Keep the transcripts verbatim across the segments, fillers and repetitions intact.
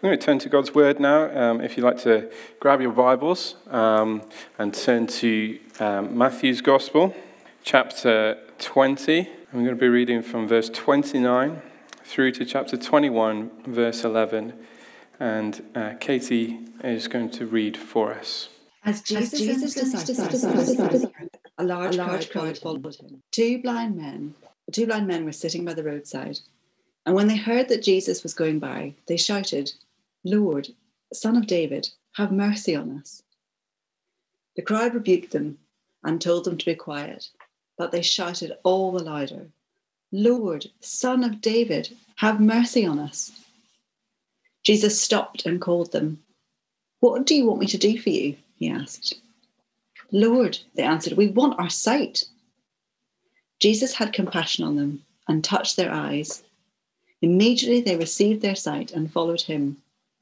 going to turn to God's Word now. Um, if you'd like to grab your Bibles um, and turn to um, Matthew's Gospel, chapter twenty. I'm going to be reading from verse twenty-nine through to chapter twenty-one, verse eleven. And uh, Katie is going to read for us. As Jesus, As Jesus and his disciples, a large, a large crowd followed him. Two blind men, the two blind men were sitting by the roadside. And when they heard that Jesus was going by, they shouted, "Lord, Son of David, have mercy on us." The crowd rebuked them and told them to be quiet, but they shouted all the louder, "Lord, Son of David, have mercy on us." Jesus stopped and called them. "What do you want me to do for you?" he asked. "Lord," they answered, "we want our sight." Jesus had compassion on them and touched their eyes. Immediately they received their sight and followed him.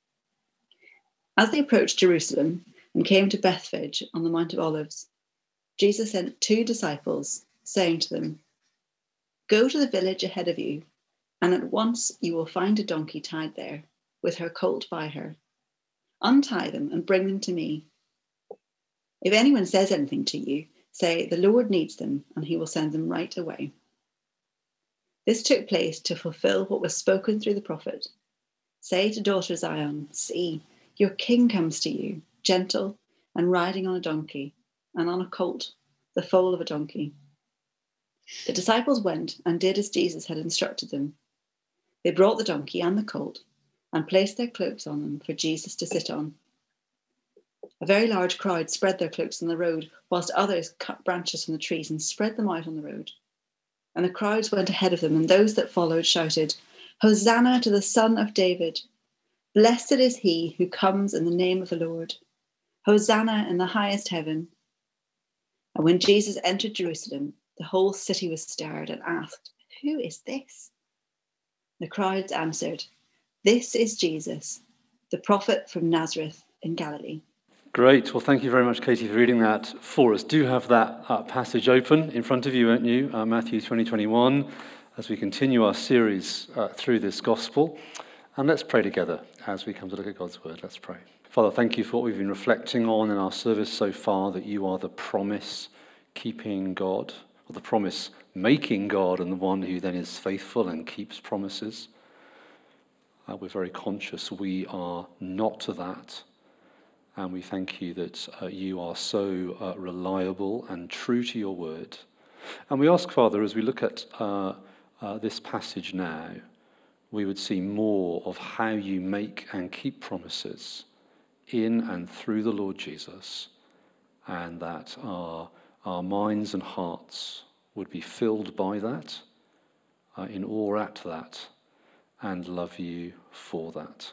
As they approached Jerusalem and came to Bethphage on the Mount of Olives, Jesus sent two disciples, saying to them, "Go to the village ahead of you, and at once you will find a donkey tied there, with her colt by her. Untie them and bring them to me. If anyone says anything to you, say, 'The Lord needs them,' and he will send them right away." This took place to fulfill what was spoken through the prophet. "Say to daughter Zion, see, your king comes to you, gentle and riding on a donkey, and on a colt, the foal of a donkey." The disciples went and did as Jesus had instructed them. They brought the donkey and the colt and placed their cloaks on them for Jesus to sit on. A very large crowd spread their cloaks on the road, whilst others cut branches from the trees and spread them out on the road. And the crowds went ahead of them, and those that followed shouted, "Hosanna to the Son of David! Blessed is he who comes in the name of the Lord! Hosanna in the highest heaven!" And when Jesus entered Jerusalem, the whole city was stirred and asked, "Who is this?" The crowds answered, "This is Jesus, the prophet from Nazareth in Galilee." Great. Well, thank you very much, Katie, for reading that for us. Do have that uh, passage open in front of you, won't you? Uh, Matthew twenty, twenty-one, as we continue our series uh, through this gospel. And let's pray together as we come to look at God's word. Let's pray. Father, thank you for what we've been reflecting on in our service so far, that you are the promise-keeping God, or the promise-making God, and the one who then is faithful and keeps promises. Uh, we're very conscious we are not to that. And we thank you that uh, you are so uh, reliable and true to your word. And we ask, Father, as we look at uh, uh, this passage now, we would see more of how you make and keep promises in and through the Lord Jesus, and that our, our minds and hearts would be filled by that, uh, in awe at that, and love you for that.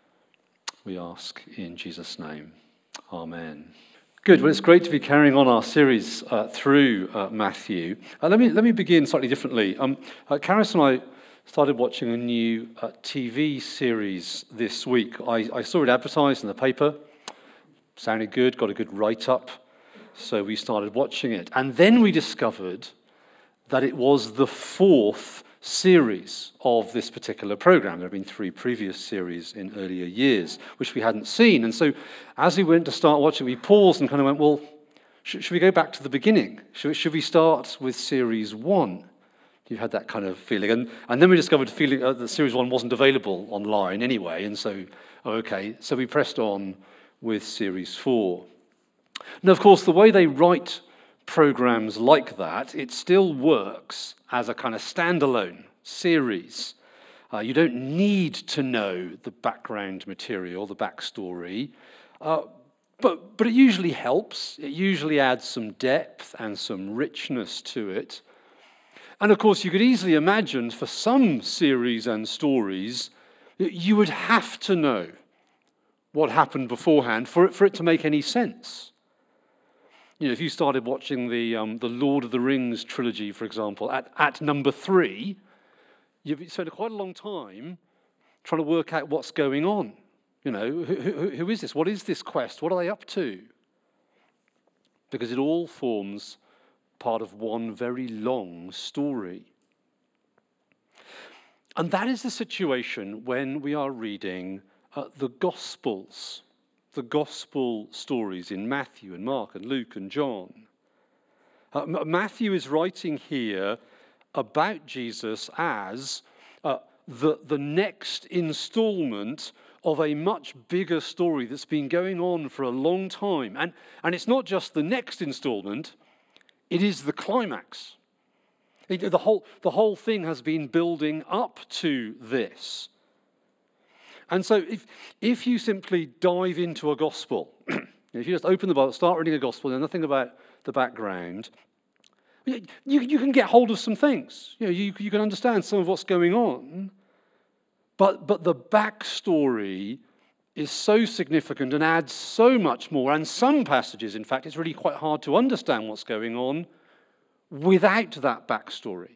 We ask in Jesus' name. Amen. Good. Well, it's great to be carrying on our series uh, through uh, Matthew. Uh, let me let me begin slightly differently. Um, uh, Karis and I started watching a new uh, T V series this week. I, I saw it advertised in the paper. Sounded good. Got a good write-up. So we started watching it. And then we discovered that it was the fourth series of this particular program. There have been three previous series in earlier years, which we hadn't seen. And so as we went to start watching, we paused and kind of went, well, should, should we go back to the beginning? Should, should we start with series one? You had that kind of feeling. And, and then we discovered feeling uh, that series one wasn't available online anyway. And so, oh, okay, so we pressed on with series four. Now, of course, the way they write programs like that, it still works as a kind of standalone series. Uh, you don't need to know the background material, the backstory, uh, but, but it usually helps. It usually adds some depth and some richness to it. And of course, you could easily imagine for some series and stories, you would have to know what happened beforehand for it, for it to make any sense. You know, if you started watching the um, the Lord of the Rings trilogy, for example, at, at number three, you've spent quite a long time trying to work out what's going on. You know, who, who, who is this? What is this quest? What are they up to? Because it all forms part of one very long story. And that is the situation when we are reading uh, the Gospels, the Gospel stories in Matthew and Mark and Luke and John. Uh, Matthew is writing here about Jesus as uh, the, the next installment of a much bigger story that's been going on for a long time. And, and it's not just the next installment, it is the climax. It, the, whole, the whole thing has been building up to this. And so if, if you simply dive into a gospel, if you just open the Bible, start reading a gospel, know nothing about the background, you, you can get hold of some things. You know, you, you can understand some of what's going on. But, but the backstory is so significant and adds so much more. And some passages, in fact, it's really quite hard to understand what's going on without that backstory.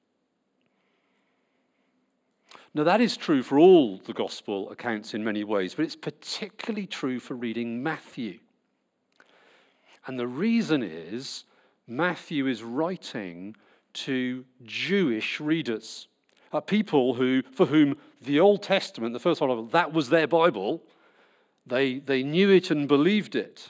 Now, that is true for all the gospel accounts in many ways, but it's particularly true for reading Matthew. And the reason is Matthew is writing to Jewish readers. Uh, people who, for whom the Old Testament, the first part of it, that was their Bible. They, they knew it and believed it.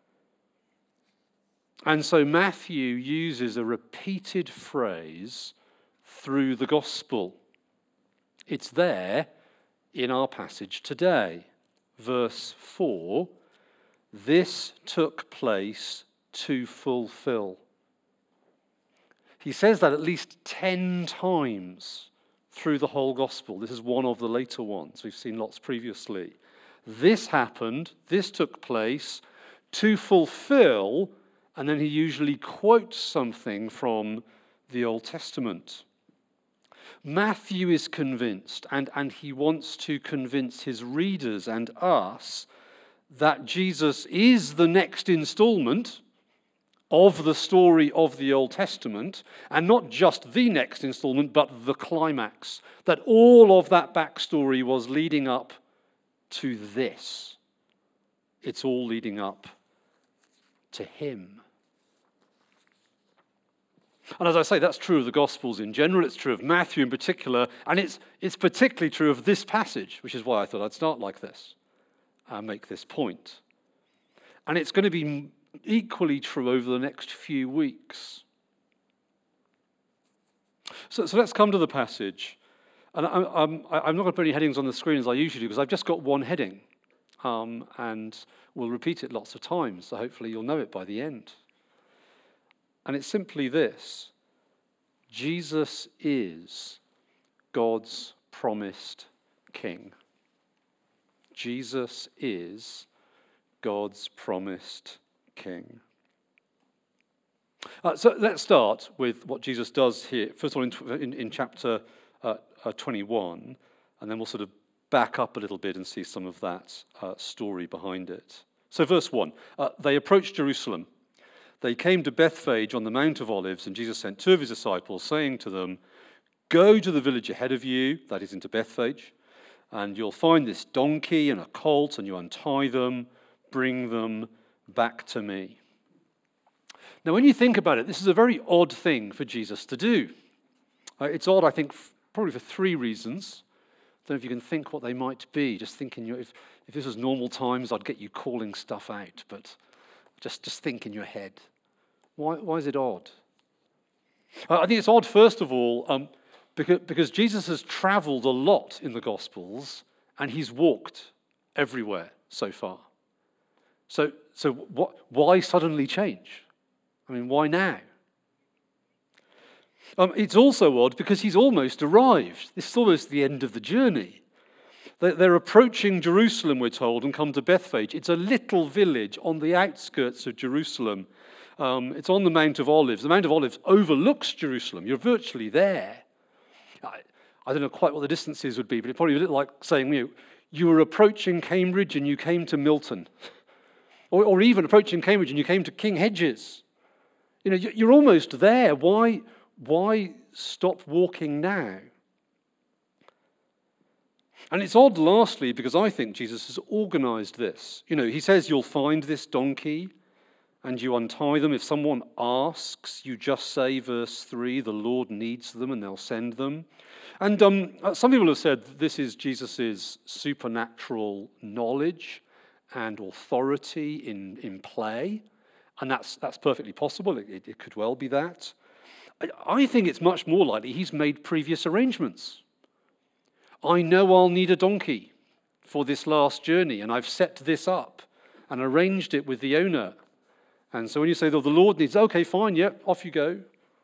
And so Matthew uses a repeated phrase through the gospel. It's there in our passage today. Verse four, this took place to fulfill. He says that at least ten times through the whole gospel. This is one of the later ones. We've seen lots previously. This happened, this took place to fulfill, and then he usually quotes something from the Old Testament. Matthew is convinced, and, and he wants to convince his readers and us that Jesus is the next installment of the story of the Old Testament, and not just the next installment, but the climax, that all of that backstory was leading up to this. It's all leading up to him. And as I say, that's true of the Gospels in general, it's true of Matthew in particular, and it's, it's particularly true of this passage, which is why I thought I'd start like this and make this point. And it's going to be equally true over the next few weeks. So, so let's come to the passage. And I, I'm, I'm not going to put any headings on the screen as I usually do, because I've just got one heading. Um, and we'll repeat it lots of times, so hopefully you'll know it by the end. And it's simply this: Jesus is God's promised King. Jesus is God's promised King. Uh, so let's start with what Jesus does here. First of all, in, in, in chapter uh, uh, twenty-one, and then we'll sort of back up a little bit and see some of that uh, story behind it. So verse one, uh, they approached Jerusalem. They came to Bethphage on the Mount of Olives, and Jesus sent two of his disciples, saying to them, go to the village ahead of you, that is into Bethphage, and you'll find this donkey and a colt, and you untie them, bring them back to me. Now, when you think about it, this is a very odd thing for Jesus to do. Uh, it's odd, I think, f- probably for three reasons. I don't know if you can think what they might be. Just thinking, if, if this was normal times, I'd get you calling stuff out, but just, just think in your head. Why, why is it odd? Uh, I think it's odd, first of all, um, because, because Jesus has traveled a lot in the Gospels, and he's walked everywhere so far. So, so what, why suddenly change? I mean, why now? Um, it's also odd because he's almost arrived. This is almost the end of the journey. They're, they're approaching Jerusalem, we're told, and come to Bethphage. It's a little village on the outskirts of Jerusalem. Um, it's on the Mount of Olives. The Mount of Olives overlooks Jerusalem. You're virtually there. I, I don't know quite what the distances would be, but it probably was like saying, you know, you were approaching Cambridge and you came to Milton. Or, or even approaching Cambridge and you came to King Hedges. You know, you're almost there. Why, why stop walking now? And it's odd, lastly, because I think Jesus has organized this. You know, he says you'll find this donkey and you untie them. If someone asks, you just say, verse three, the Lord needs them and they'll send them. And um, some people have said this is Jesus' supernatural knowledge and authority in, in play, and that's that's perfectly possible. It, it could well be that. I, I think it's much more likely he's made previous arrangements. I know I'll need a donkey for this last journey, and I've set this up and arranged it with the owner. And so when you say, oh, the Lord needs, okay, fine, yep, yeah, off you go.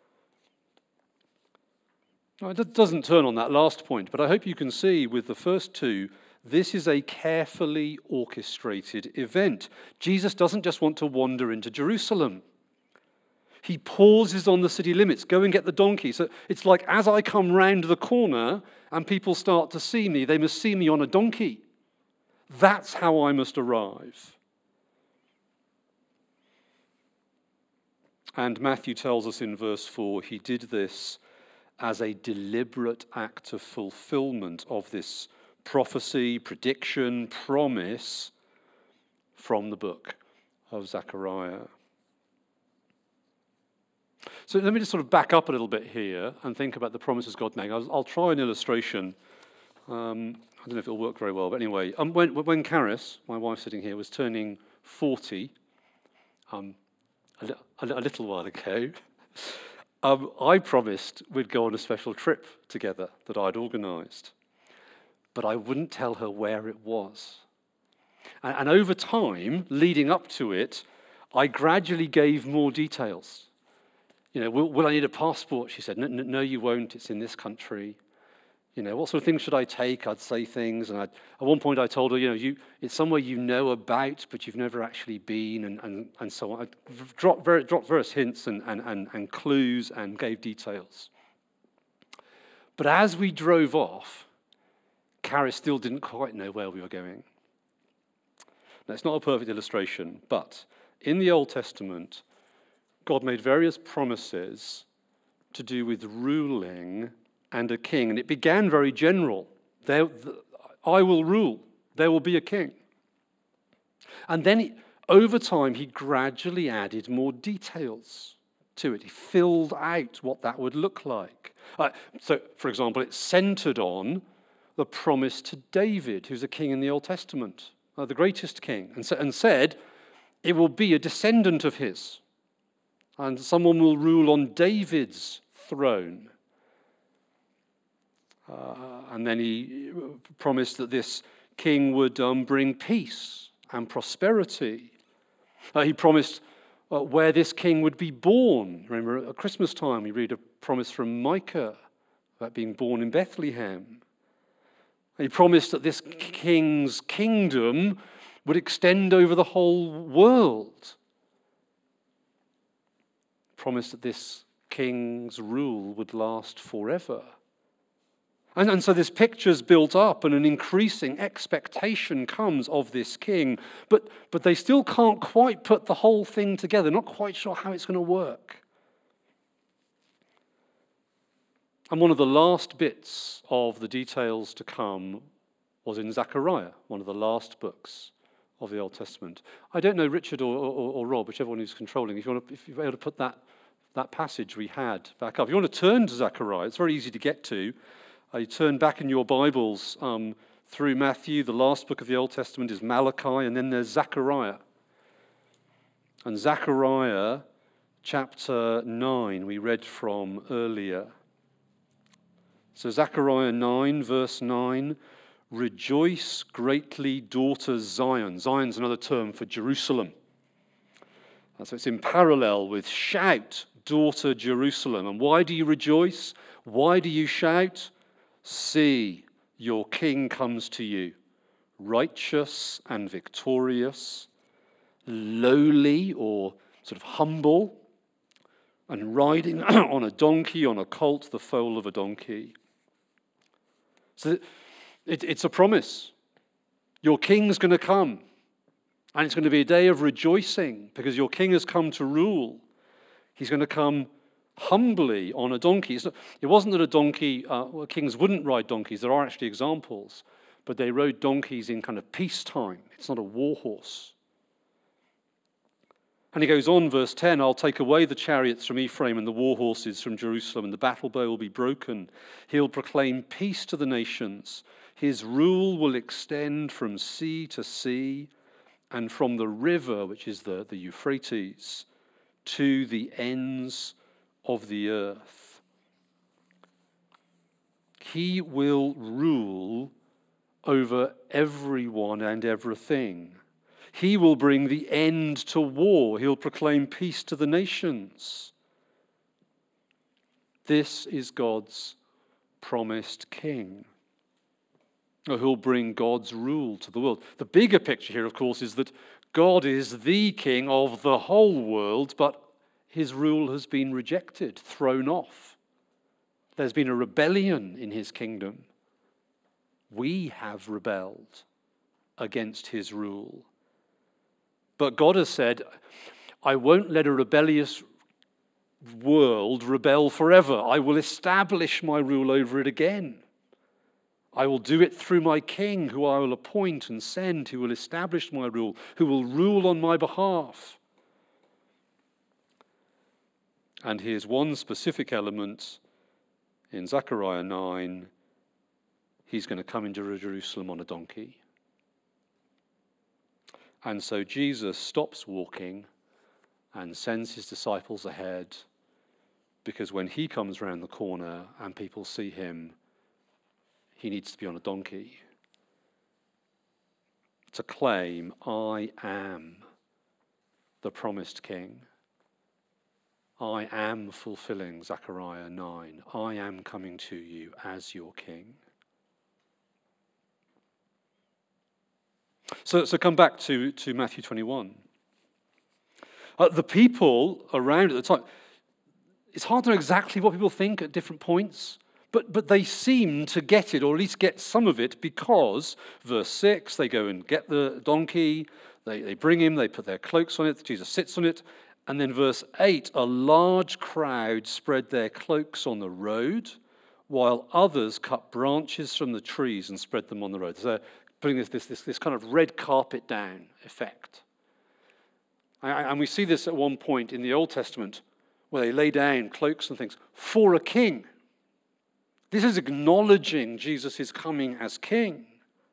No, it doesn't turn on that last point, but I hope you can see with the first two, this is a carefully orchestrated event. Jesus doesn't just want to wander into Jerusalem. He pauses on the city limits, go and get the donkey. So it's like as I come round the corner and people start to see me, they must see me on a donkey. That's how I must arrive. And Matthew tells us in verse four, he did this as a deliberate act of fulfillment of this prophecy, prediction, promise from the book of Zechariah. So let me just sort of back up a little bit here and think about the promises God made. I'll, I'll try an illustration. Um, I don't know if it'll work very well, but anyway, um, when, when Caris, my wife sitting here, was turning forty, um, a, a, a little while ago, um, I promised we'd go on a special trip together that I'd organised. But I wouldn't tell her where it was. And, and over time, leading up to it, I gradually gave more details. You know, will, will I need a passport? She said, no, no, no, you won't. It's in this country. You know, what sort of things should I take? I'd say things. And I'd, at one point I told her, you know, you, it's somewhere you know about, but you've never actually been, and, and, and so on. I dropped, very, dropped various hints and, and, and, and clues and gave details. But as we drove off, Caris still didn't quite know where we were going. Now, it's not a perfect illustration, but in the Old Testament, God made various promises to do with ruling and a king. And it began very general. There, the, I will rule. There will be a king. And then he, over time, he gradually added more details to it. He filled out what that would look like. Uh, so, for example, it centered on the promise to David, who's a king in the Old Testament, uh, the greatest king, and, sa- and said, it will be a descendant of his, and someone will rule on David's throne. Uh, and then he promised that this king would um, bring peace and prosperity. Uh, he promised uh, where this king would be born. Remember, at Christmas time, we read a promise from Micah about being born in Bethlehem. He promised that this king's kingdom would extend over the whole world. He promised that this king's rule would last forever. And, and so this picture's built up and an increasing expectation comes of this king, but, but they still can't quite put the whole thing together, not quite sure how it's going to work. And one of the last bits of the details to come was in Zechariah, one of the last books of the Old Testament. I don't know, Richard or, or, or Rob, whichever one who's controlling, if you want to, if you're able to put that, that passage we had back up. If you want to turn to Zechariah, it's very easy to get to. Uh, you turn back in your Bibles um, through Matthew. The last book of the Old Testament is Malachi, and then there's Zechariah. And Zechariah chapter nine, we read from earlier. So Zechariah nine, verse nine, rejoice greatly, daughter Zion. Zion's another term for Jerusalem. And so it's in parallel with shout, daughter Jerusalem. And why do you rejoice? Why do you shout? See, your king comes to you, righteous and victorious, lowly or sort of humble, and riding on a donkey, on a colt, the foal of a donkey. So it, it's a promise. Your king's going to come, and it's going to be a day of rejoicing because your king has come to rule. He's going to come humbly on a donkey. Not, it wasn't that a donkey, uh, well, kings wouldn't ride donkeys. There are actually examples, but they rode donkeys in kind of peacetime. It's not a war horse. And he goes on, verse ten, I'll take away the chariots from Ephraim and the war horses from Jerusalem, and the battle bow will be broken. He'll proclaim peace to the nations. His rule will extend from sea to sea and from the river, which is the, the Euphrates, to the ends of the earth. He will rule over everyone and everything. He will bring the end to war. He'll proclaim peace to the nations. This is God's promised king. Who'll bring God's rule to the world. The bigger picture here, of course, is that God is the king of the whole world, but his rule has been rejected, thrown off. There's been a rebellion in his kingdom. We have rebelled against his rule. But God has said, I won't let a rebellious world rebel forever. I will establish my rule over it again. I will do it through my king, who I will appoint and send, who will establish my rule, who will rule on my behalf. And here's one specific element in Zechariah nine. He's going to come into Jerusalem on a donkey. And so Jesus stops walking and sends his disciples ahead, because when he comes round the corner and people see him, he needs to be on a donkey to claim, I am the promised king. I am fulfilling Zechariah nine. I am coming to you as your king. So, so come back to, to Matthew twenty-one. Uh, the people around at the time, it's hard to know exactly what people think at different points, but, but they seem to get it, or at least get some of it, because, verse six, they go and get the donkey, they, they bring him, they put their cloaks on it, Jesus sits on it, and then verse eight, a large crowd spread their cloaks on the road, while others cut branches from the trees and spread them on the road. So putting this, this, this, this kind of red carpet down effect. And we see this at one point in the Old Testament, where they lay down cloaks and things for a king. This is acknowledging Jesus is coming as king.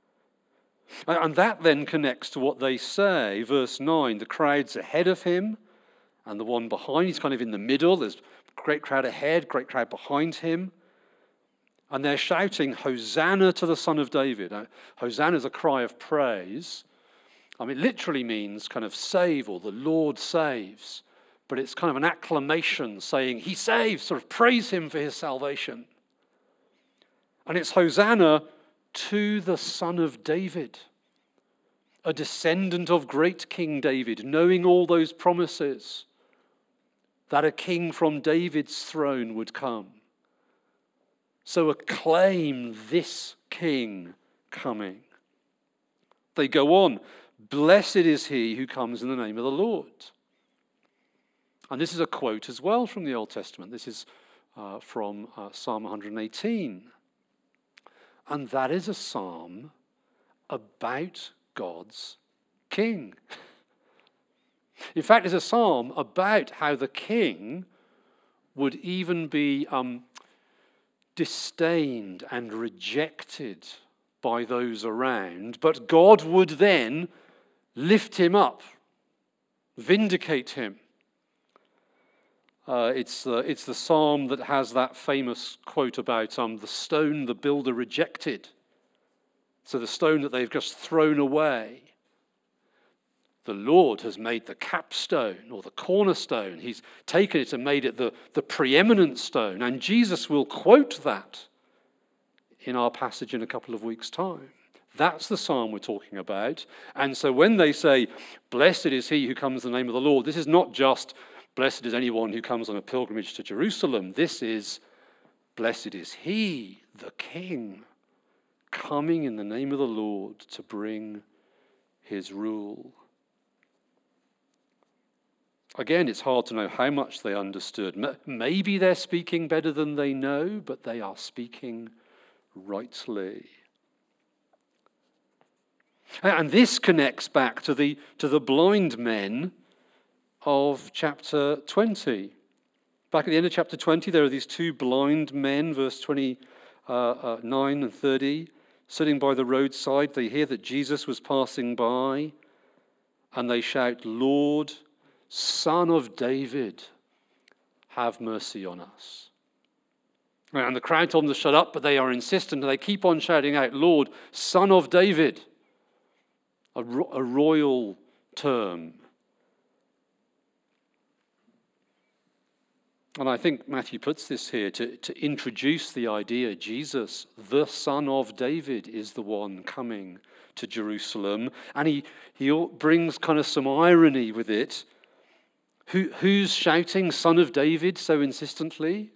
And that then connects to what they say. Verse nine, the crowd's ahead of him, and the one behind, he's kind of in the middle. There's a great crowd ahead, great crowd behind him. And they're shouting, Hosanna to the Son of David. Now, Hosanna is a cry of praise. I mean, it literally means kind of save, or the Lord saves. But it's kind of an acclamation saying, he saves, sort of praise him for his salvation. And it's Hosanna to the Son of David, a descendant of great King David, knowing all those promises that a king from David's throne would come. So acclaim this king coming. They go on, blessed is he who comes in the name of the Lord. And this is a quote as well from the Old Testament. This is uh, from uh, Psalm one eighteen. And that is a psalm about God's king. In fact, it's a psalm about how the king would even be um, disdained and rejected by those around, but God would then lift him up, vindicate him. Uh, it's, uh, it's the psalm that has that famous quote about um, the stone the builder rejected. So the stone that they've just thrown away. The Lord has made the capstone or the cornerstone. He's taken it and made it the, the preeminent stone. And Jesus will quote that in our passage in a couple of weeks' time. That's the psalm we're talking about. And so when they say, blessed is he who comes in the name of the Lord, this is not just blessed is anyone who comes on a pilgrimage to Jerusalem. This is, blessed is he, the King, coming in the name of the Lord to bring his rule. Again, it's hard to know how much they understood. Maybe they're speaking better than they know, but they are speaking rightly. And this connects back to the, to the blind men of chapter twenty. Back at the end of chapter twenty, there are these two blind men, verse twenty-nine and thirty, sitting by the roadside. They hear that Jesus was passing by, and they shout, "Lord, Son of David, have mercy on us." And the crowd told them to shut up, but they are insistent, and they keep on shouting out, "Lord, Son of David," a, ro- a royal term. And I think Matthew puts this here to, to introduce the idea Jesus, the Son of David, is the one coming to Jerusalem. And he, he brings kind of some irony with it. Who, who's shouting Son of David so insistently?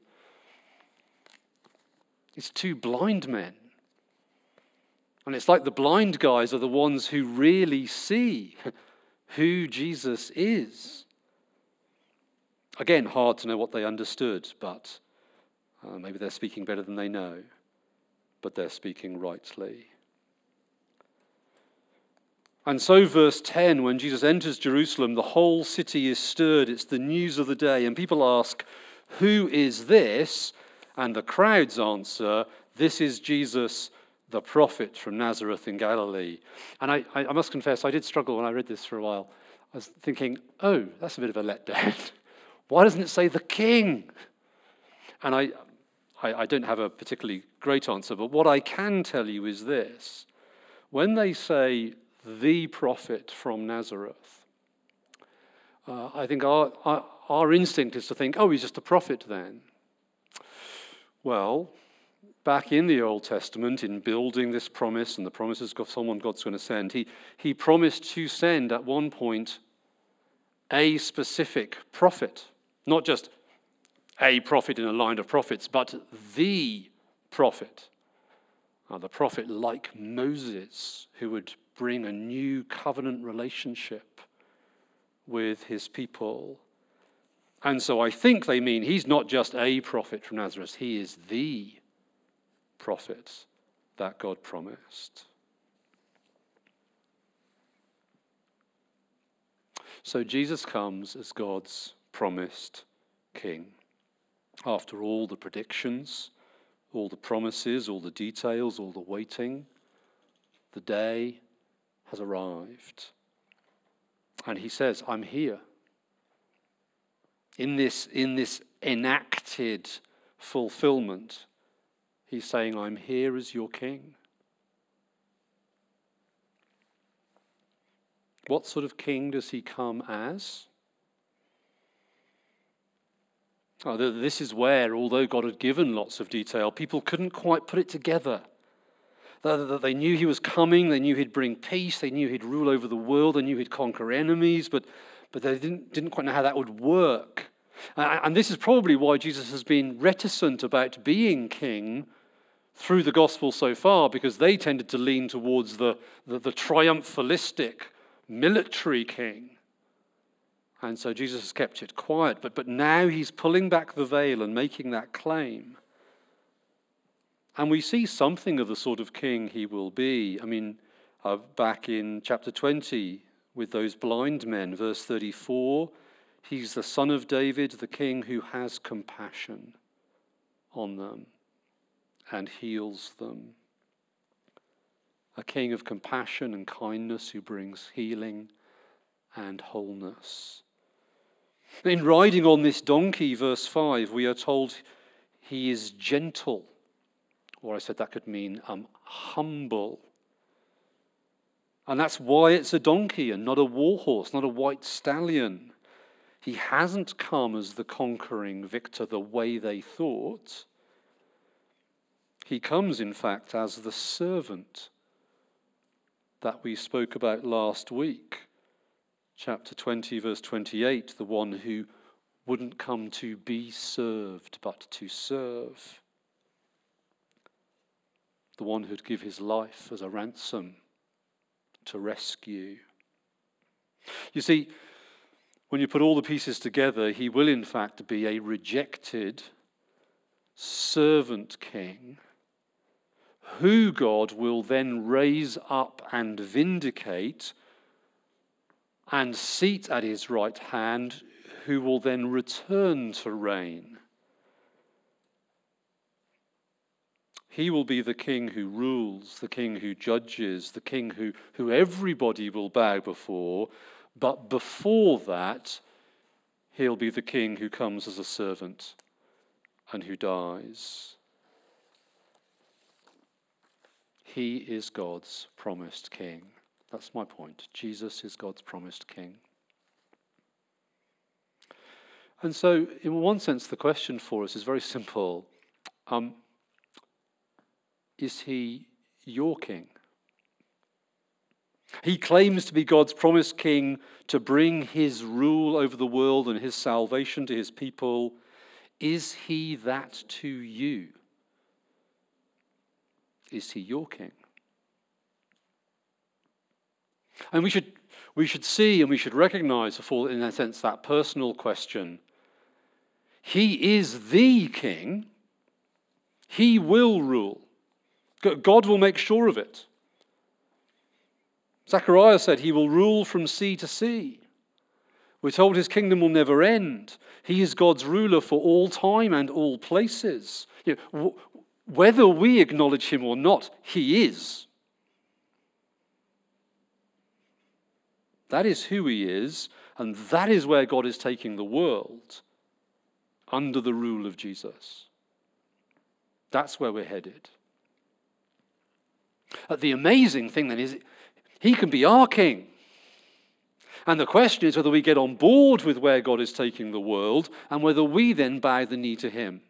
It's two blind men. And it's like the blind guys are the ones who really see who Jesus is. Again, hard to know what they understood, but uh, maybe they're speaking better than they know, but they're speaking rightly. And so verse ten, when Jesus enters Jerusalem, the whole city is stirred. It's the news of the day. And people ask, "Who is this?" And the crowds answer, "This is Jesus, the prophet from Nazareth in Galilee." And I, I must confess, I did struggle when I read this for a while. I was thinking, oh, that's a bit of a letdown. Why doesn't it say the king? And I, I, I don't have a particularly great answer, but what I can tell you is this. When they say the prophet from Nazareth, uh, I think our, our, our instinct is to think, oh, he's just a prophet then. Well, back in the Old Testament, in building this promise and the promises of someone God's going to send, he, he promised to send at one point a specific prophet. Not just a prophet in a line of prophets, but the prophet. Uh, the prophet like Moses, who would bring a new covenant relationship with his people. And so I think they mean he's not just a prophet from Nazareth, he is the prophet that God promised. So Jesus comes as God's promised king. After all the predictions, all the promises, all the details, all the waiting, the day has arrived. And he says, I'm here. In this, in this enacted fulfillment, he's saying, I'm here as your king. What sort of king does he come as? Oh, this is where, although God had given lots of detail, people couldn't quite put it together. They knew he was coming, they knew he'd bring peace, they knew he'd rule over the world, they knew he'd conquer enemies, but, but they didn't, didn't quite know how that would work. And this is probably why Jesus has been reticent about being king through the gospel so far, because they tended to lean towards the, the, the triumphalistic military king. And so Jesus has kept it quiet. But, but now he's pulling back the veil and making that claim. And we see something of the sort of king he will be. I mean, uh, back in chapter twenty with those blind men, verse thirty-four, he's the Son of David, the king who has compassion on them and heals them. A king of compassion and kindness who brings healing and wholeness. In riding on this donkey, verse five, we are told he is gentle. Or I said that could mean um, humble. And that's why it's a donkey and not a war horse, not a white stallion. He hasn't come as the conquering victor the way they thought. He comes, in fact, as the servant that we spoke about last week. Chapter twenty, verse twenty-eight, the one who wouldn't come to be served, but to serve. The one who'd give his life as a ransom to rescue. You see, when you put all the pieces together, he will in fact be a rejected servant king who God will then raise up and vindicate and seat at his right hand, who will then return to reign. He will be the king who rules, the king who judges, the king who, who everybody will bow before. But before that, he'll be the king who comes as a servant and who dies. He is God's promised king. That's my point. Jesus is God's promised king. And so, in one sense, the question for us is very simple. Um, Is he your king? He claims to be God's promised king to bring his rule over the world and his salvation to his people. Is he that to you? Is he your king? And we should we should see and we should recognize, for in a sense, that personal question. He is the king. He will rule. God will make sure of it. Zechariah said he will rule from sea to sea. We're told his kingdom will never end. He is God's ruler for all time and all places. You know, w- whether we acknowledge him or not, he is. That is who he is, and that is where God is taking the world, under the rule of Jesus. That's where we're headed. Uh, the amazing thing then is he can be our king. And the question is whether we get on board with where God is taking the world and whether we then bow the knee to him.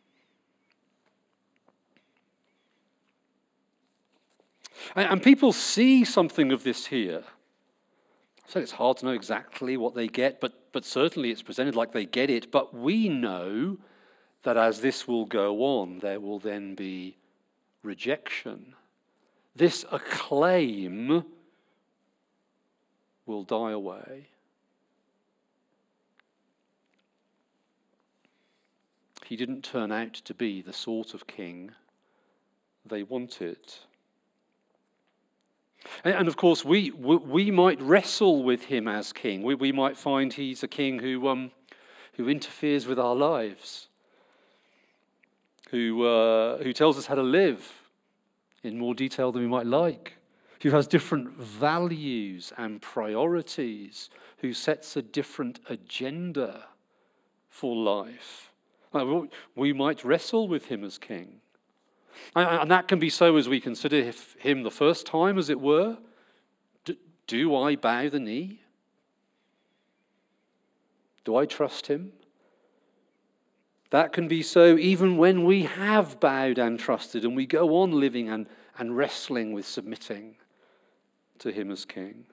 And, and people see something of this here. So it's hard to know exactly what they get, but, but certainly it's presented like they get it. But we know that as this will go on, there will then be rejection. This acclaim will die away. He didn't turn out to be the sort of king they wanted. And, and of course, we, we we might wrestle with him as king. We we might find he's a king who um who interferes with our lives, who uh, who tells us how to live in more detail than we might like, who has different values and priorities, who sets a different agenda for life. We might wrestle with him as king. And that can be so as we consider him the first time, as it were. Do I bow the knee? Do I trust him? That can be so even when we have bowed and trusted and we go on living and, and wrestling with submitting to him as king.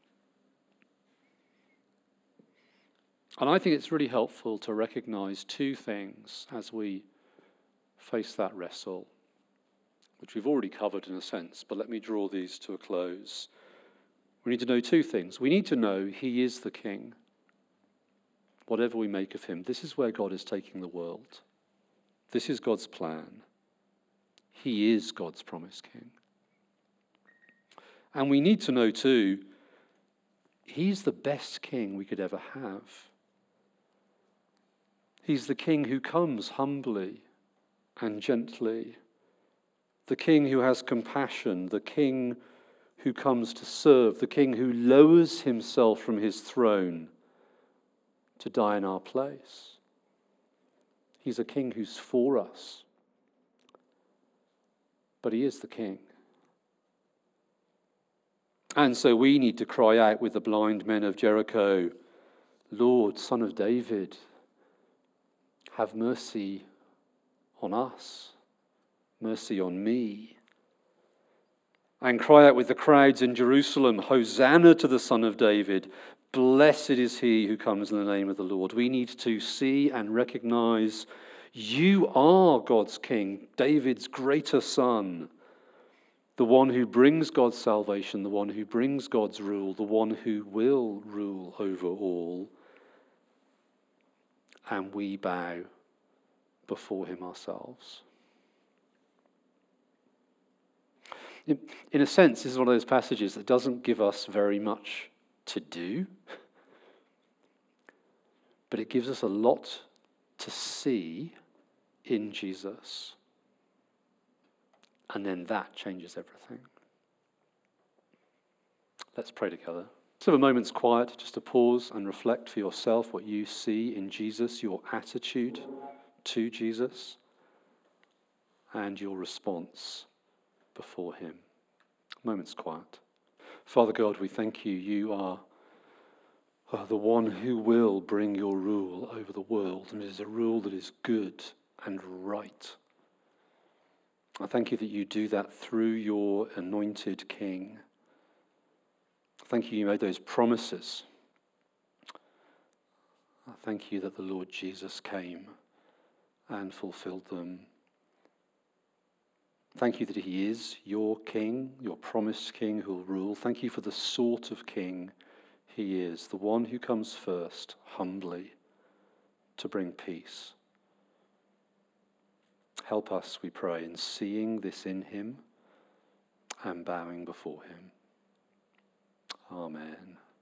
And I think it's really helpful to recognize two things as we face that wrestle, which we've already covered in a sense, but let me draw these to a close. We need to know two things. We need to know he is the king. Whatever we make of him, this is where God is taking the world. This is God's plan. He is God's promised king. And we need to know too, he's the best king we could ever have. He's the king who comes humbly and gently. The king who has compassion, the king who comes to serve, the king who lowers himself from his throne to die in our place. He's a king who's for us. But he is the king. And so we need to cry out with the blind men of Jericho, Lord, Son of David, have mercy on us, mercy on me. And cry out with the crowds in Jerusalem, Hosanna to the Son of David. Blessed is he who comes in the name of the Lord. We need to see and recognize you are God's king, David's greater son, the one who brings God's salvation, the one who brings God's rule, the one who will rule over all. And we bow before him ourselves. In, in a sense, this is one of those passages that doesn't give us very much to do, but it gives us a lot to see in Jesus. And then that changes everything. Let's pray together. Let's have a moment's quiet just to pause and reflect for yourself what you see in Jesus, your attitude to Jesus, and your response before him. Moment's quiet. Father God, we thank you. You are uh, the one who will bring your rule over the world, and it is a rule that is good and right. I thank you that you do that through your anointed King. Thank you you made those promises. I thank you that the Lord Jesus came and fulfilled them. Thank you that he is your King, your promised King who will rule. Thank you for the sort of King he is, the one who comes first, humbly, to bring peace. Help us, we pray, in seeing this in him and bowing before him. Amen.